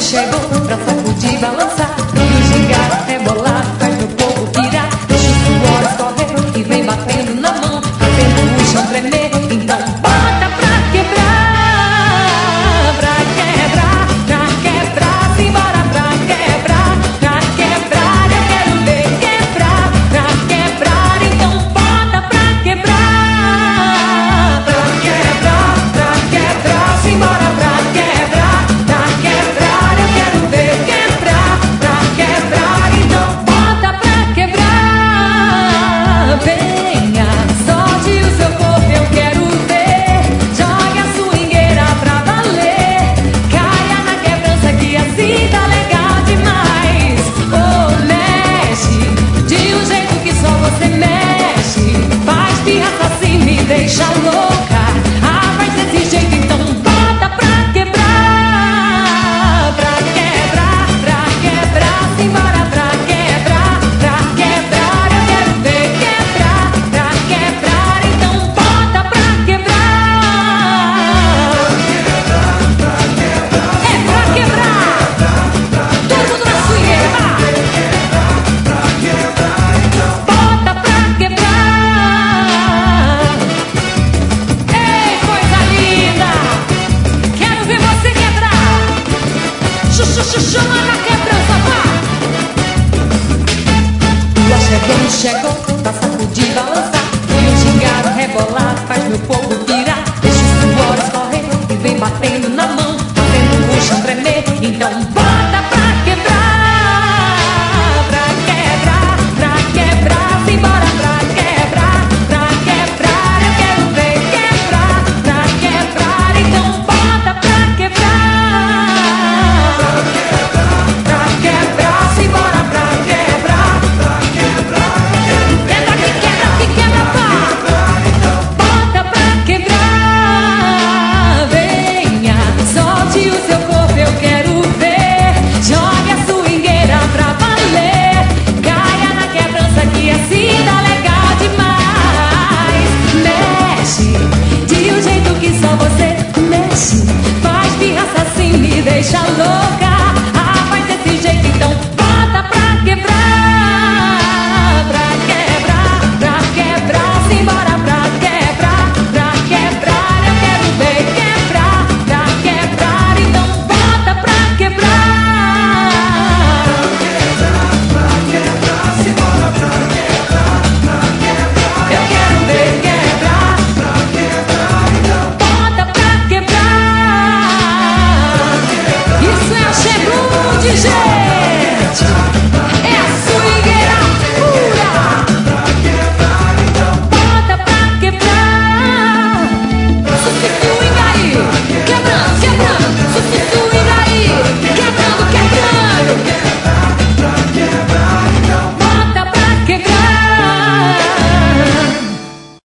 chegou pra sacudir, balançar, e o gingado rebolar faz meu povo virar. Deixa o suor escorrer e vem batendo na mão, fazendo o chão tremer. Então bota pra quebrar, pra quebrar, pra quebrar, simbora pra quebrar, pra quebrar. Eu quero ver quebrar, pra quebrar. Então bota pra quebrar, pra quebrar, pra quebrar, simbora pra quebrar, pra quebrar. Eu quero ver quebrar, pra quebrar. Então bota pra quebrar. Venha, solte o seu corpo, eu quero ver. Jogue a swingueira pra valer. Caia na quebrança que assim tá legal demais. Oh, mexe de um jeito que só você mexe. Faz pirraça assim, me deixa louca. Ah, faz desse jeito, então bota pra quebrar, pra quebrar, pra quebrar, simbora pra quebrar, pra quebrar. Eu quero ver quebrar, pra quebrar. Então bota pra quebrar. É pra quebrar. Todo mundo na swingueira, vai. Bota pra quebrar. Ei, coisa linda, quero ver você quebrar. Chama na quebrança, vá. Lua chegou, chegou pra sacudir, balançar, e o gingado rebolar faz meu povo